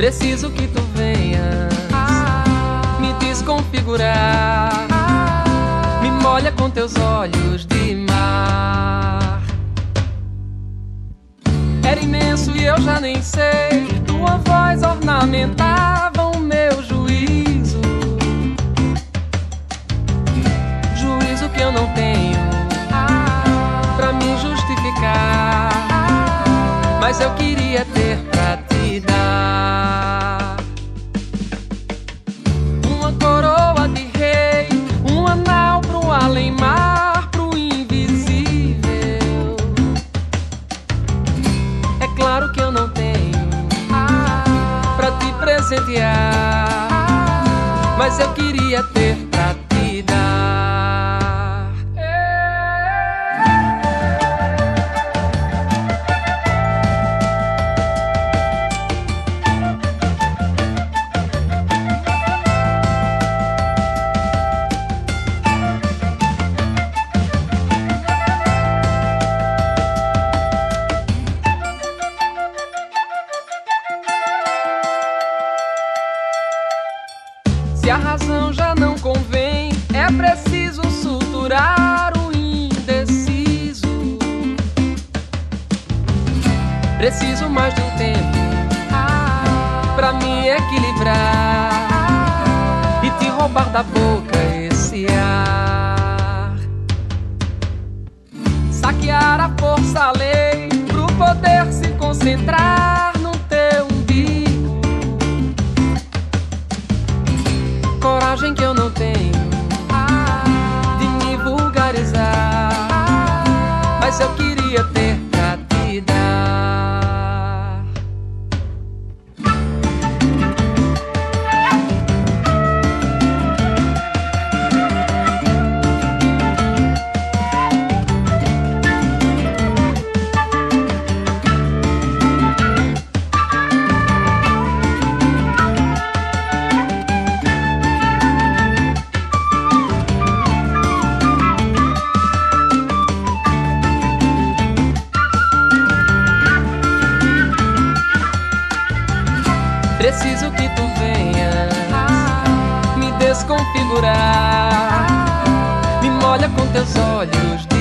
Preciso que tu venhas me desconfigurar. Me molha com teus olhos de mar. Era imenso e eu já nem sei. Tua voz ornamentava o meu juízo. Juízo que eu não tenho pra me justificar, mas eu queria ter pra te dar uma coroa de rei, um anel pro além-mar, pro invisível. É claro que eu não tenho pra te presentear, mas eu queria ter pra te dar. Se a razão já não convém, é preciso suturar o indeciso. Preciso mais de um tempo pra me equilibrar e te roubar da boca esse ar. Saquear a força, a lei, pro poder se concentrar no teu umbigo. Coragem que eu não tenho de me vulgarizar, mas eu queria ter pra te dar. Preciso que tu venhas me desconfigurar. Me molha com teus olhos